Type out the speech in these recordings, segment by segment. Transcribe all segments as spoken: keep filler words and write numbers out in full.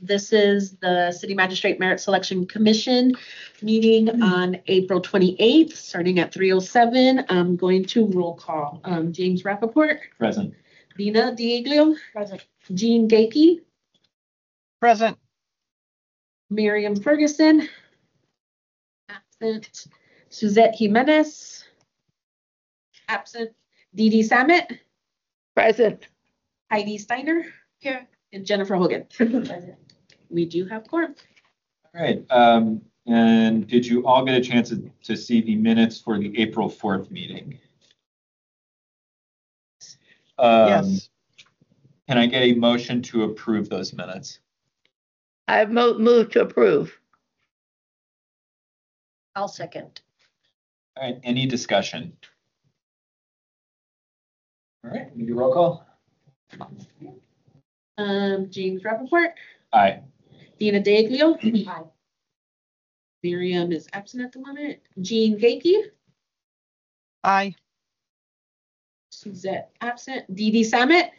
This is the City Magistrate Merit Selection Commission meeting on April twenty-eighth, starting at three oh seven. I'm going to roll call. Um, James Rappaport. Present. Dina Dieglio. Present. Jean Gakey. Present. Miriam Ferguson. Absent. Suzette Jimenez. Absent. Dee Dee Samet. Present. Heidi Steiner. Here. And Jennifer Hogan. We do have quorum. All right. Um, and did you all get a chance to, to see the minutes for the April fourth meeting? Um, Yes. Can I get a motion to approve those minutes? I mo- moved to approve. I'll second. All right. Any discussion? All right. We do roll call. Um, James Rappaport. Aye. Dina Dieglio. Aye. Miriam is absent at the moment. Jean Gakey. Aye. Suzette absent. Dee Dee Samet.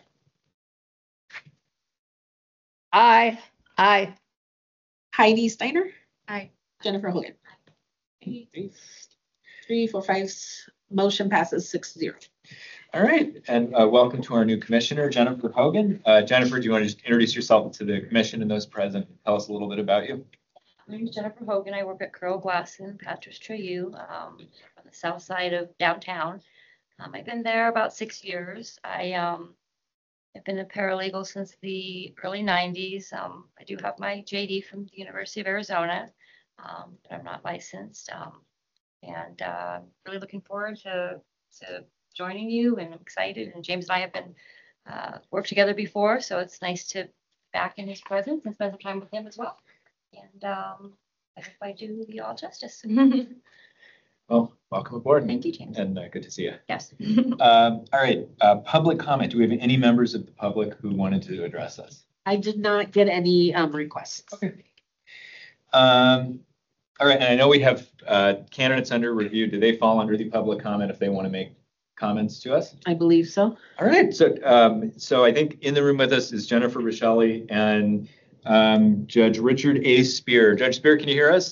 Aye. Aye. Heidi Steiner. Aye. Jennifer Hogan. Three, three, four, five. Motion passes six zero. All right. And uh, welcome to our new commissioner, Jennifer Hogan. Uh, Jennifer, do you want to just introduce yourself to the commission and those present? Tell us a little bit about you. My name is Jennifer Hogan. I work at Curl Glass in Patras Treyu, um, on the south side of downtown. Um, I've been there about six years. I, um, have been a paralegal since the early nineties. Um, I do have my J D from the University of Arizona, um, but I'm not licensed. Um, and uh, really looking forward to, to joining you, and I'm excited. And James and I have been uh, worked together before, so it's nice to be back in his presence and spend some time with him as well. And um, I hope I do you all justice. Well, welcome aboard. Thank you, James. And uh, good to see you. Yes. Um, all right. Uh, public comment. Do we have any members of the public who wanted to address us? I did not get any um, requests. Okay. Um, all right. And I know we have uh, candidates under review. Do they fall under the public comment if they want to make comments to us? I believe so. All right. So, um, so I think in the room with us is Jennifer Richelli and um, Judge Richard A. Spear. Judge Spear, can you hear us?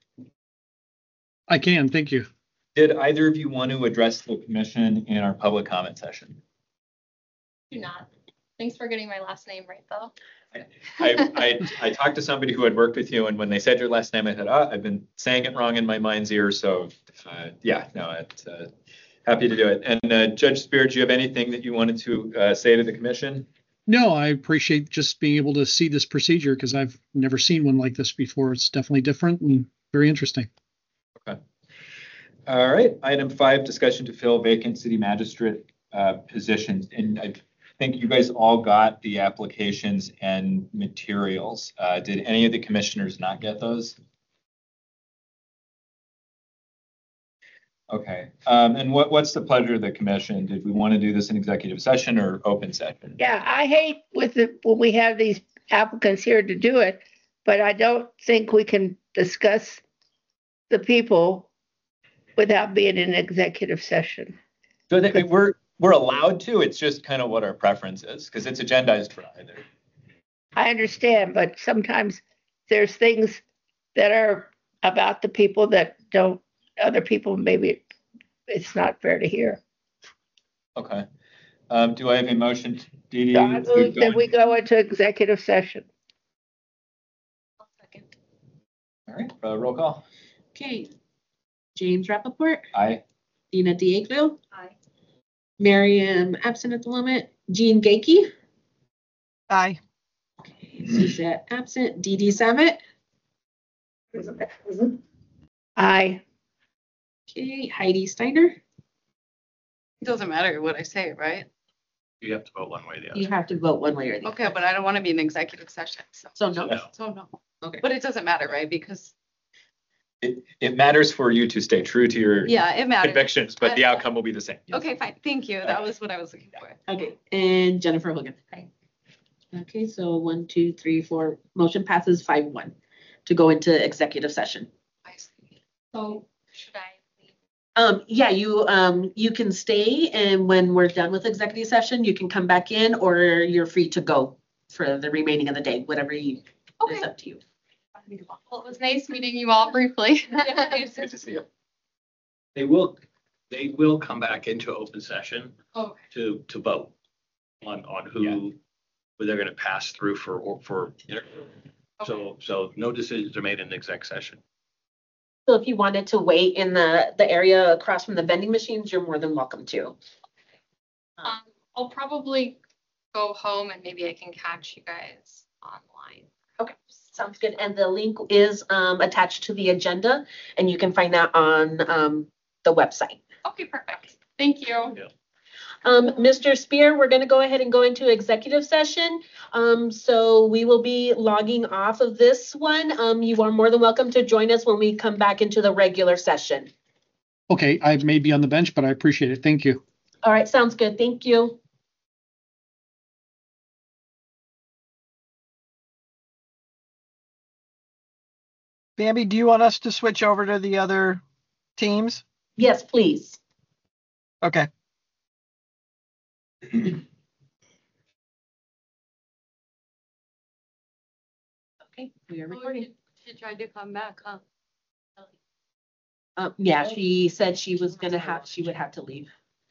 I can, thank you. Did either of you want to address the commission in our public comment session? Do not. Thanks for getting my last name right, though. I, I, I talked to somebody who had worked with you, and when they said your last name, I thought, oh, I've been saying it wrong in my mind's ear. So, uh, yeah, no, it, uh, happy to do it. And uh, Judge Spear, do you have anything that you wanted to uh, say to the commission? No, I appreciate just being able to see this procedure because I've never seen one like this before. It's definitely different and very interesting. Okay. All right. Item five, discussion to fill vacant city magistrate uh, positions. And I think you guys all got the applications and materials. Uh, did any of the commissioners not get those? Okay. Um, and what, what's the pleasure of the commission? Did we want to do this in executive session or open session? Yeah, I hate with the, when we have these applicants here to do it, but I don't think we can discuss the people without being in executive session. So that we're, we're allowed to, it's just kind of what our preference is because it's agendized for either. I understand, but sometimes there's things that are about the people that don't, other people, maybe it's not fair to hear. Okay. Um, do I have a motion? Dee Dee, So I to move go that we into- go into executive session. I'll second. All right, uh, roll call. Okay. James Rappaport. Aye. Dina Dieglio. Aye. Miriam absent at the moment. Jean Gakey. Aye. Okay. Suzette absent. Dee Dee Samet. Aye. Okay. Heidi Steiner. It doesn't matter what I say, right? You have to vote one way or the You other. have to vote one way or the other. Okay, but I don't want to be in executive session, so. So no. No. So no. Okay. But it doesn't matter, right? Because, It, it matters for you to stay true to your yeah, it matters. convictions, but the outcome will be the same. Okay, fine. Thank you. That was what I was looking for. Okay. And Jennifer Hogan. Aye. Okay. So one, two, three, four. Motion passes five one to go into executive session. So should I leave? Um, yeah, you, um, you can stay, and when we're done with executive session, you can come back in, or you're free to go for the remaining of the day, whatever you Okay. It's up to you. Well, it was nice meeting you all briefly. Good to see you. They will, they will come back into open session Okay. to, to vote on, on who, who they're gonna pass through for, or for, interview. So, so no decisions are made in the exec session. So if you wanted to wait in the, the area across from the vending machines, you're more than welcome to. Um, I'll probably go home and maybe I can catch you guys online. Okay, sounds good. And the link is um, attached to the agenda, and you can find that on um, the website. Okay, perfect. Thank you. Yeah. Um, Mister Spear, we're gonna go ahead and go into executive session. Um, so we will be logging off of this one. Um, you are more than welcome to join us when we come back into the regular session. Okay, I may be on the bench, but I appreciate it. Thank you. All right, sounds good. Thank you. Bambi, do you want us to switch over to the other teams? Yes, please. Okay. Okay, we are recording. She tried to come back, huh? Um, yeah, she said she was gonna have, she would have to leave.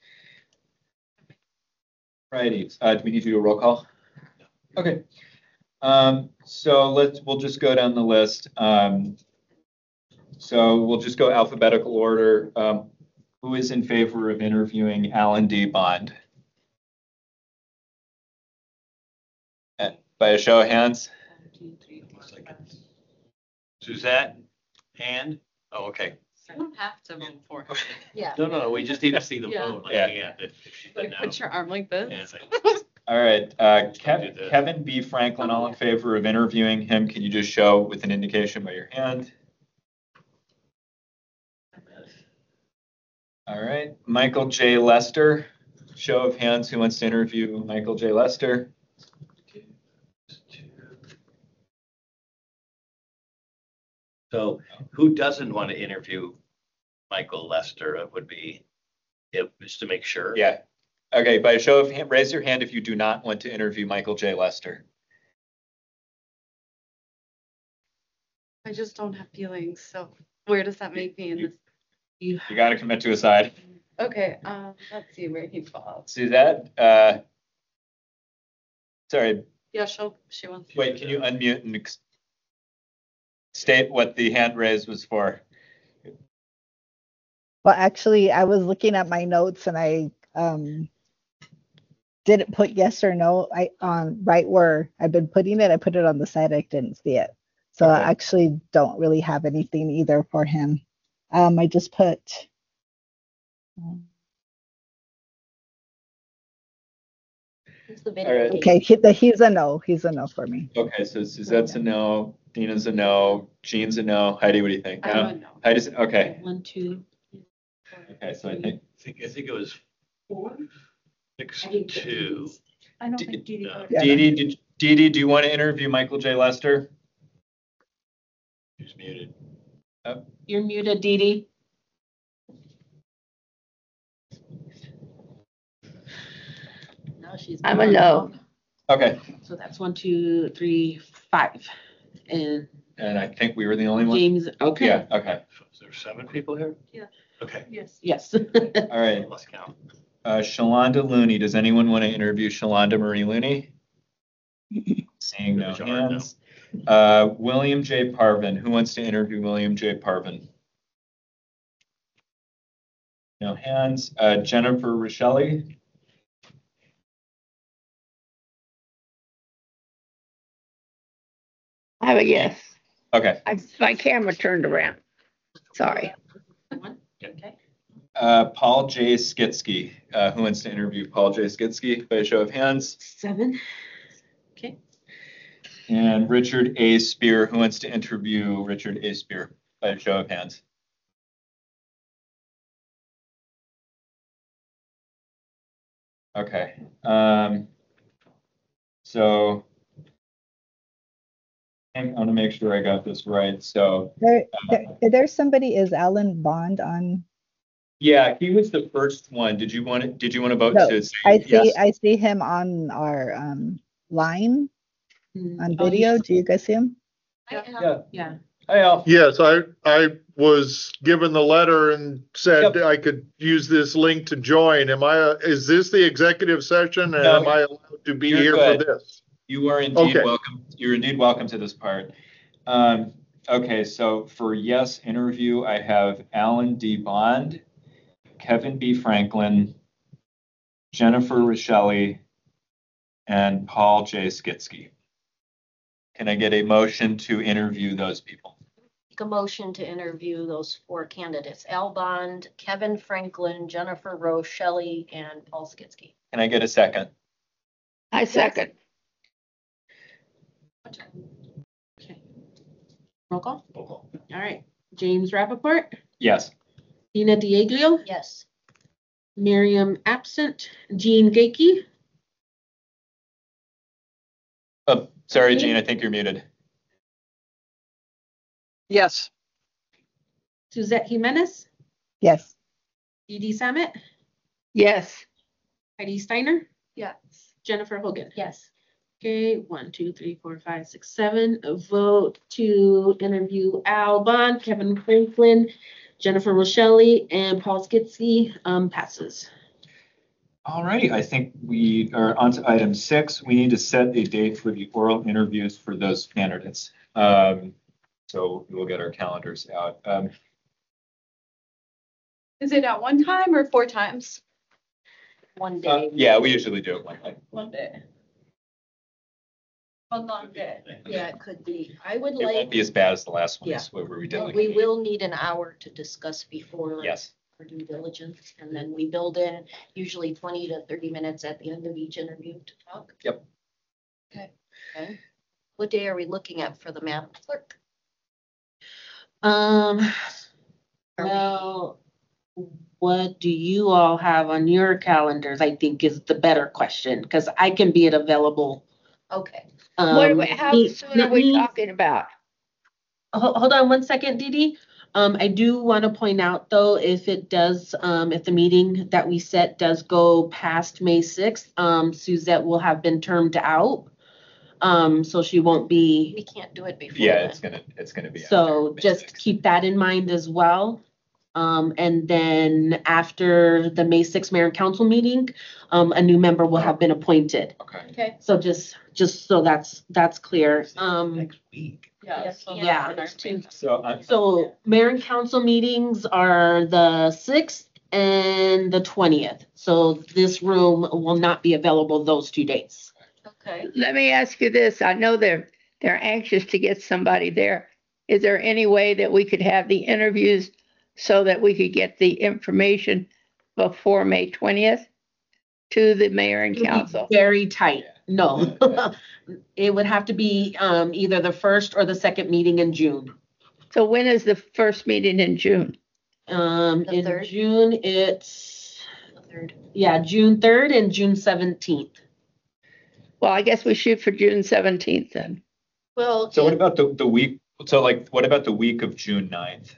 Righty, uh, do we need to do a roll call? Okay. Um, so let's, we'll just go down the list. Um, so we'll just go alphabetical order. Um, who is in favor of interviewing Alan D. Bond? Uh, By a show of hands? Suzette, hand? Oh, okay. You don't have to vote for her. Yeah. No, no, no, we just need to see the Yeah. vote. Like, Yeah. yeah, if, if she's Like, been put out. your arm like this. Yeah, it's like- All right, uh, Do Kev- this. Kevin B. Franklin, all in favor of interviewing him, can you just show with an indication by your hand? All right, Michael J. Lester, show of hands, who wants to interview Michael J. Lester? So who doesn't want to interview Michael Lester? It would be, it was to make sure. Yeah, okay, by a show of hand, raise your hand if you do not want to interview Michael J. Lester. I just don't have feelings, so where does that make me in this? You, You gotta commit to a side. Okay, um, let's see where he falls. Suzette, uh, sorry, Yeah, she'll, she wants. to wait, do can it. you unmute and ex- state what the hand raise was for? Well, actually, I was looking at my notes and I um didn't put yes or no. I on right where I've been putting it, I put it on the side. I didn't see it. So I Okay. actually don't really have anything either for him. Um, I just put um, it's the All video. right. okay, he, the, he's a no. He's a no for me. Okay, so Suzette's a no, Dina's a no, Jean's a no. Heidi, what do you think? I No? don't know. Heidi's, okay, One, two. okay, so I think, I think, I think it was six, I didn't get two. these. I don't D- think Judy uh, voted. Yeah. Dee Dee, did, Dee Dee, do you want to interview Michael J. Lester? She's muted. You're muted, Dee Dee. No, she's. I'm a no. Okay, So that's one, two, three, five. And and I think we were the only one? James, okay. Yeah, okay, Is there seven people here? Yeah. Okay. Yes. Yes. all right. Let's count. Uh, Shalonda Looney, does anyone want to interview Shalonda Marie Looney? Seeing no Really hard, no. hands. Uh, William J. Parvin, who wants to interview William J. Parvin? No hands. Uh, Jennifer Rochelle? I have a yes. Okay. I, my camera turned around. Sorry. One, okay. Uh, Paul J. Skitsky, uh, who wants to interview Paul J. Skitsky by a show of hands? Seven. Okay. And Richard A. Spear, who wants to interview Richard A. Spear by a show of hands? Okay. Um, so I want to make sure I got this right. So There, there, there's somebody. Is Alan Bond on? yeah, he was the first one. Did you want to, did you want to vote No, to say I see. yes? I see him on our um line Mm, on oh, you video. should- Do you guys see him? Yeah. Yeah. Hi, Al. Yes, I, I was given the letter and said Yep. I could use this link to join. Am I, is this the executive session and No, am I allowed to be you're here for good. this? You are indeed Okay. welcome. You're indeed welcome to this part. Um, okay, so for yes interview, I have Alan D. Bond, Kevin B. Franklin, Jennifer Rochelle, and Paul J. Skitsky. Can I get a motion to interview those people? Make a motion to interview those four candidates, Al Bond, Kevin Franklin, Jennifer Rochelle, and Paul Skitsky. Can I get a second? I second. Okay. Roll call. All right. James Rappaport, Yes. Dina Dieglio, Yes. Miriam absent, Jean Gakey, Oh, sorry, Okay. Gene, I think you're muted. Yes. Suzette Jimenez, Yes. Dee Dee Samet, Yes. Heidi Steiner, Yes. Jennifer Hogan. Yes. Okay, one, two, three, four, five, six, seven. A vote to interview Al Bond, Kevin Franklin, Jennifer Rochelle, and Paul Skitsky um, passes. All righty, I think we are on to item six. We need to set a date for the oral interviews for those candidates. Um, so we'll get our calendars out. Um, Is it at one time or four times? One uh, day. yeah, we usually do it one day. One day. One long day. Yeah, it could be. I would It won't like, be as bad as the last Yeah. ones where we did like. we will need an hour to discuss before. Yes. For due diligence, and then we build in usually twenty to thirty minutes at the end of each interview to talk. Yep. Okay. Okay. What day are we looking at for the Madam Clerk? Um, Are we- well, what do you all have on your calendars, I think is the better question, because I can be available. Okay. What, Um, are we- how me- soon are we me- talking about? Ho- Hold on one second, Dee Dee. Um, I do want to point out though, if it does, um, if the meeting that we set does go past May sixth, um, Suzette will have been termed out. Um, so she won't be, We can't do it before. Yeah, then. it's gonna, it's gonna be. so after May just sixth. keep that in mind as well. Um, and then after the May sixth mayor and council meeting, um, a new member will have been appointed. Okay. Okay. So just, just so that's, that's clear. Um, Next week. Yes. yeah. there's two. So I'm, So mayor and council meetings are the sixth and the twentieth. So this room will not be available those two dates. Okay. Let me ask you this. I know they're, they're anxious to get somebody there. Is there any way that we could have the interviews so that we could get the information before May twentieth to the mayor and It would be council? Very tight. No. It would have to be um either the first or the second meeting in June. So when is the first meeting in June? Um, The in third? June, it's, The third. yeah, June third and June seventeenth. Well, I guess we shoot for June seventeenth then. Well. so what it- about the, the week? So like, what about the week of June ninth?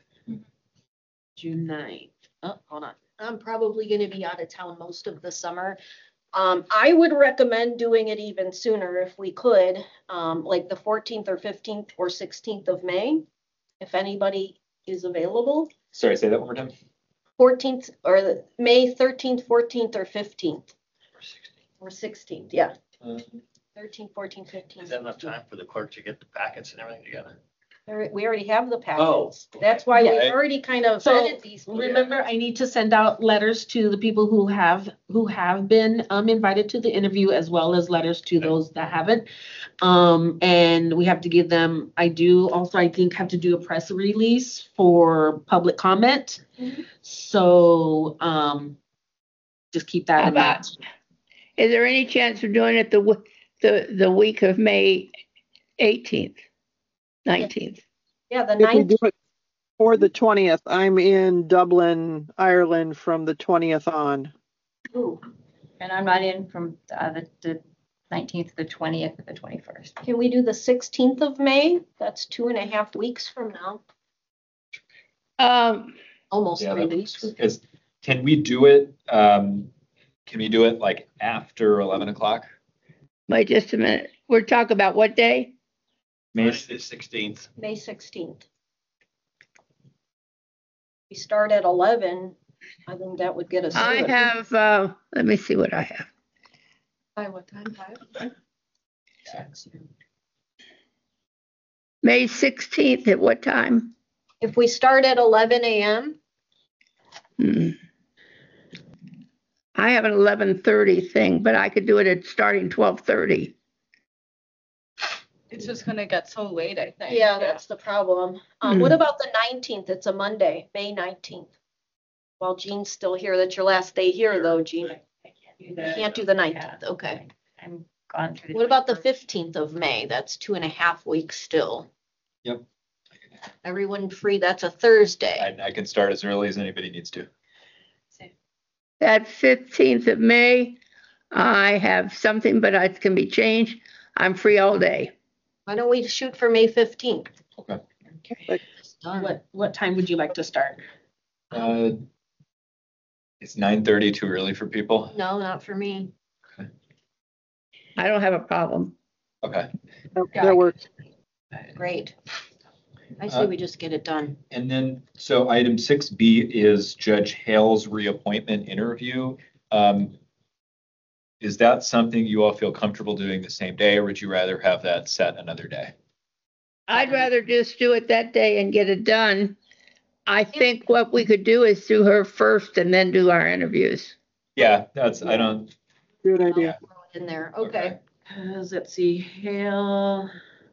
June ninth. Oh, hold on. I'm probably gonna be out of town most of the summer. Um, I would recommend doing it even sooner if we could, um, like the fourteenth or fifteenth or sixteenth of May. If anybody is available, Sorry, say that one more time. fourteenth or the May thirteenth, fourteenth or fifteenth or sixteenth, yeah. Um, thirteen, fourteen, fifteen. Is that enough time for the clerk to get the packets and everything together? There- We already have the Oh, packets. okay. That's why Yeah. we already kind of So, vetted these. people. Remember, I need to send out letters to the people who have, who have been um invited to the interview as well as letters to Okay. those that haven't. Um, and we have to give them, I do also, I think, have to do a press release for public comment. Mhm. So, um, just keep that How in mind. about, is there any chance of doing it the, w- the, the week of May eighteenth, nineteenth? Yeah, the If we ninth, do it for the twentieth, I'm in Dublin, Ireland from the twentieth on. ooh, And I'm not in from uh, the, the nineteenth, the twentieth, or the twenty-first. can we do the sixteenth of May? That's two and a half weeks from now, Um, almost Yeah, three that weeks. is, can we do it, um, can we do it like after eleven o'clock? wait just a minute. We're talking about what day? May Friday the sixteenth. May sixteenth. We start at eleven, I think that would get us I through it. have, uh, let me see what I have. By what time? Five? May sixteenth at what time? If we start at eleven AM, Hmm. I have an eleven thirty thing, but I could do it at starting twelve thirty. It's just gonna get so late, I think. yeah, that's the problem. Um, Hmm. what about the nineteenth? It's a Monday, May nineteenth. While Jean's still here, that's your last day here though, Jean. You can't do the nineteenth, okay. I'm gone through. What about the fifteenth of May? That's two and a half weeks still. Yep. Everyone free? That's a Thursday. I, I can start as early as anybody needs to. That fifteenth of May, I have something, but it can be changed. I'm free all day. Why don't we shoot for May fifteenth? Okay. What, what time would you like to start? Uh, is nine thirty too early for people? No, not for me. I don't have a problem. Okay. That works. Great. I Uh, say we just get it done. And then, so item six B is Judge Hale's reappointment interview. Um, is that something you all feel comfortable doing the same day, or would you rather have that set another day? I'd rather just do it that day and get it done. I think what we could do is do her first and then do our interviews. Yeah, that's, I don't, Good idea. Throw it in there, okay. Uh, let's see, Hale.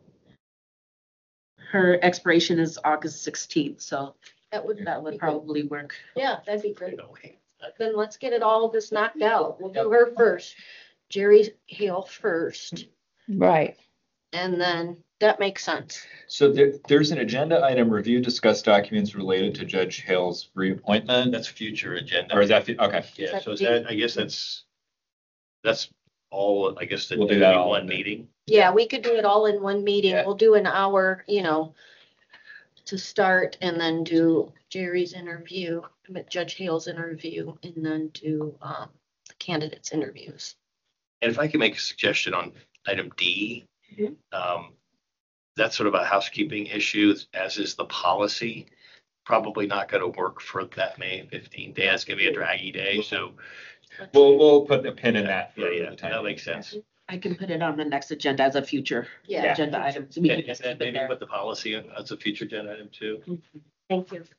Her expiration is August sixteenth, so That would, that would probably work. yeah, that'd be great. Then let's get it all just knocked out. We'll do her first. Jerry Hale first, Right. and then that makes sense. so there, there's an agenda item, review, discuss documents related to Judge Hale's reappointment. That's future agenda. Or is that, okay, Yeah, that so is D? that, I guess that's, that's all, I guess, that We'll do do that in all one in the- meeting. Yeah, we could do it all in one meeting. Yeah. We'll do an hour, you know, to start and then do Jerry's interview, Judge Hale's interview, and then do, um, the candidates' interviews. And if I can make a suggestion on item D, Mhm. um, that's sort of a housekeeping issue, as is the policy. Probably not gonna work for that May fifteenth day. It's gonna be a draggy day, so. we'll, we'll put a pin in that. for Yeah, yeah, the time that being. makes sense. I can put it on the next agenda as a future Yeah, agenda item. So we can And just then keep it maybe there. put the policy as a future agenda item too. thank you.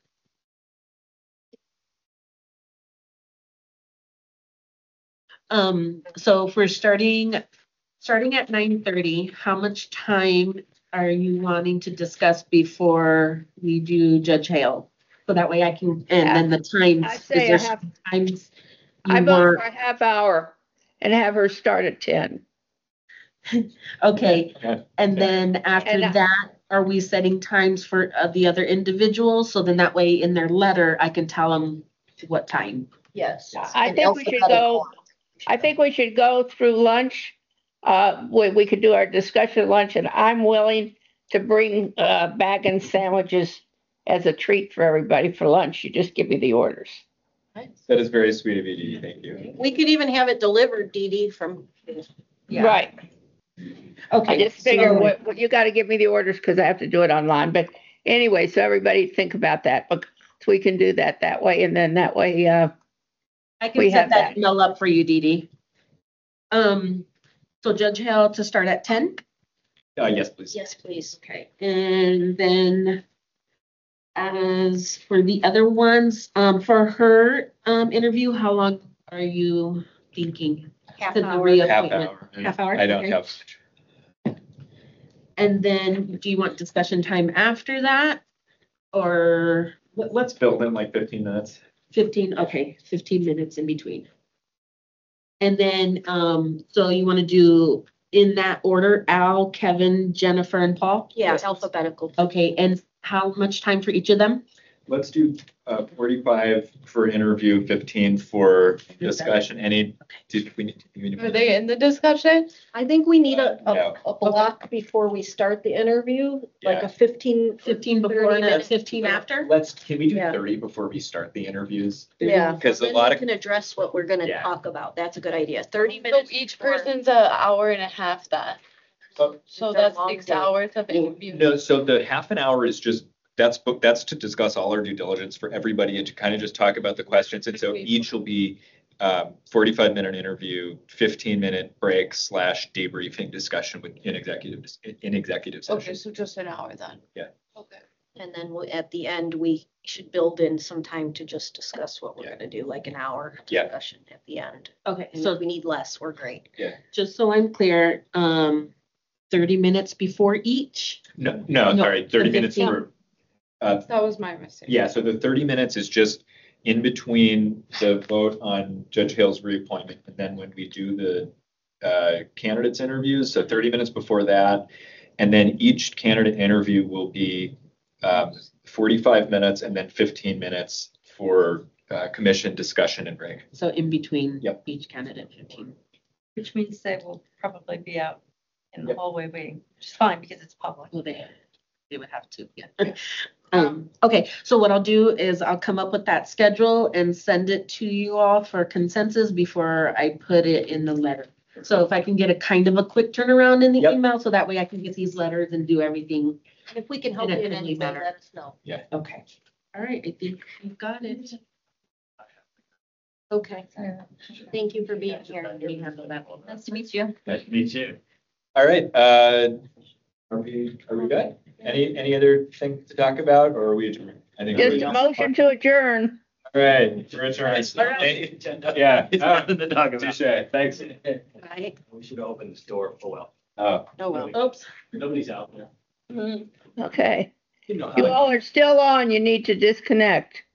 Um, so if we're starting, starting at nine thirty, how much time are you wanting to discuss before we do Judge Hale? So that way I can, and then the times. I is say I there have, Times I you vote want, for a half hour and have her start at ten. okay, Okay. and then after And I- that, are we setting times for uh, the other individuals? So then that way in their letter, I can tell them what time. Yes. I In think we should alphabetical. go, I think we should go through lunch. Uh, we, we could do our discussion at lunch, and I'm willing to bring, uh, bag and sandwiches as a treat for everybody for lunch. You just give me the orders. That is very sweet of you, Dee Dee. Thank you. We could even have it delivered, Dee Dee, from, Yeah. Right. I Okay. just figure so- what, what- you gotta give me the orders because I have to do it online. But anyway, so everybody think about that. But we can do that that way, and then that way, uh, I We can set have that that. email up for you, Dee Dee. Um, so Judge Hale to start at ten? Uh, yes, please. yes, please. Okay, and then as for the other ones, um, for her, um, interview, how long are you thinking? Half To the hour. rea- Half Appointment. hour. Half hour? I don't Okay. have. And then do you want discussion time after that? Or what, what's Built in like fifteen minutes. fifteen, okay, fifteen minutes in between. And then, um, so you want to do in that order, Al, Kevin, Jennifer, and Paul? Yeah, alphabetical. Okay, and how much time for each of them? Let's do uh, forty-five for interview, fifteen for discussion. Any, did we need? do we need- Are they in the discussion? I think we need a, Yeah. a, a block before we start the interview, like Yeah. a fifteen. Fifteen before thirty and a minute- fifteen after? Let's, can we do Yeah. thirty before we start the interviews? Yeah. Because a Then lot we of, can address what we're gonna Yeah. talk about. That's a good idea. Thirty So minutes. each before- person's an hour and a half then. Oh, So They're that's long six days. hours of interview. No, so the half an hour is just, that's book, that's to discuss all our due diligence for everybody and to kind of just talk about the questions. And so each will be um, forty-five minute interview, fifteen minute break slash debriefing discussion with in executive, in executive Okay, session. so just an hour then. Yeah. Okay. And then we- at the end, we should build in some time to just discuss what we're Yeah. gonna do, like an hour Yeah. discussion at the end. Okay, And so if we need less, we're great. just so I'm clear, um, thirty minutes before each? No, no, No, sorry, thirty the minutes fifteen. for, uh, That was my mistake. yeah, so the thirty minutes is just in between the vote on Judge Hale's reappointment and then when we do the uh, candidates interviews, so thirty minutes before that. And then each candidate interview will be um, forty-five minutes and then fifteen minutes for uh, commission discussion and break. So in between Yep. each candidate fifteen. Which means they will probably be out in the Yep. hallway waiting, which is fine because it's public. Well, they, they would have to, yeah. Um, okay, so what I'll do is I'll come up with that schedule and send it to you all for consensus before I put it in the letter. So if I can get a kind of a quick turnaround in the Yep. email, so that way I can get these letters and do everything. And if we can help In you a in timely any way, manner. let us know. Okay. All right, I think you've got it. Okay. Thank you for being here. Let me handle that one. Nice to meet you. Nice to meet you. All right, uh, are we, are we good? Any, any other thing to talk about or are we adjourned? I think we're Just a adjourned. motion to adjourn. All right, we're adjourned. All right. Yeah. It's nothing to talk about. Touche, thanks. Right? We should open this door. Oh, well. Oh, Oh, well. Oops. Nobody's out there. Okay. You know You how. all are still on. You need to disconnect.